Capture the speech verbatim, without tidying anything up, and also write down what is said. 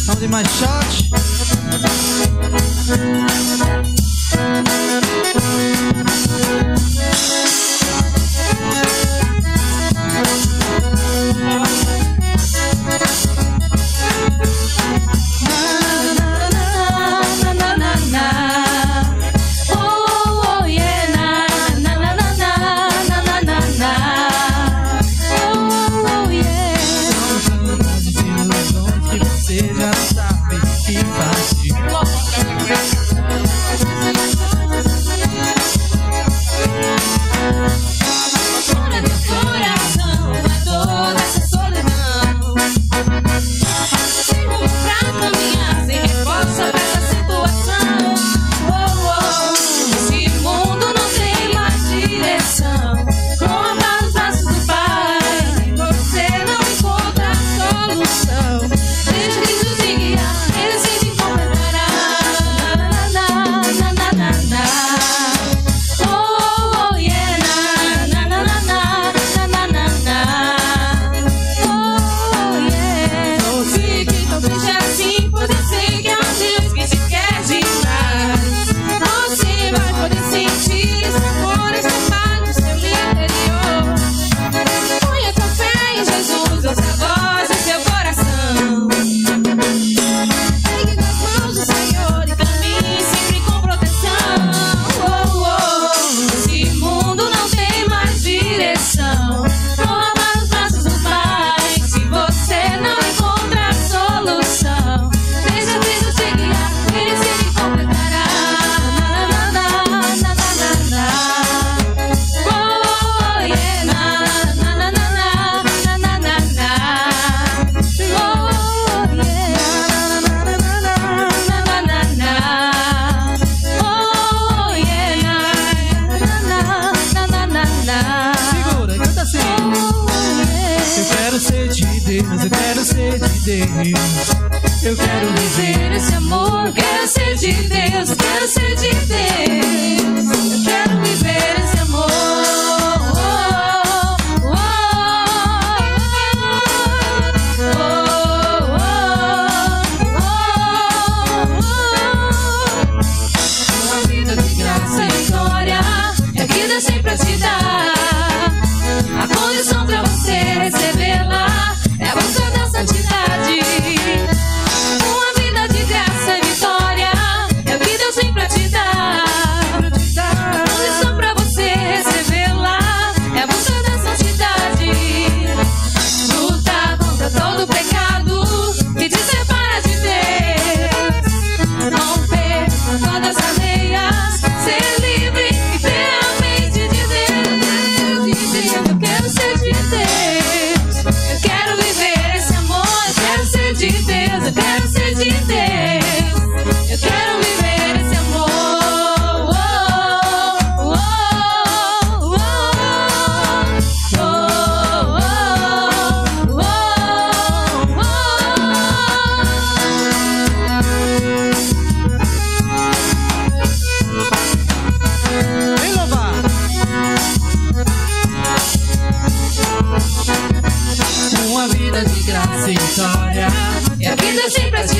Vamos de mais shot. Eu quero ser de Deus. Eu quero viver esse amor. Eu quero ser de Deus. Eu quero ser de Deus. Eu quero viver esse amor. Uma vida de graça e vitória. E a vida sempre a te dar. A condição pra você recebê-la é buscar da santidade. Uma vida de graça e vitória é o que Deus vem pra te dar. A condição pra você recebê-la é buscar da santidade. Lutar contra todo pecado que te separa de Deus. Romper todas as cadeias, ser livre e ter a mente de Deus. Eu quero ser de Deus. Eu quero viver esse amor. Eu quero ser de Deus. Eu quero ser de Deus. Eu quero viver esse amor. Oh, oh, oh, oh, oh, oh, oh. Vem louvar. Uma vida de graça e vitória. E a vida sempre a te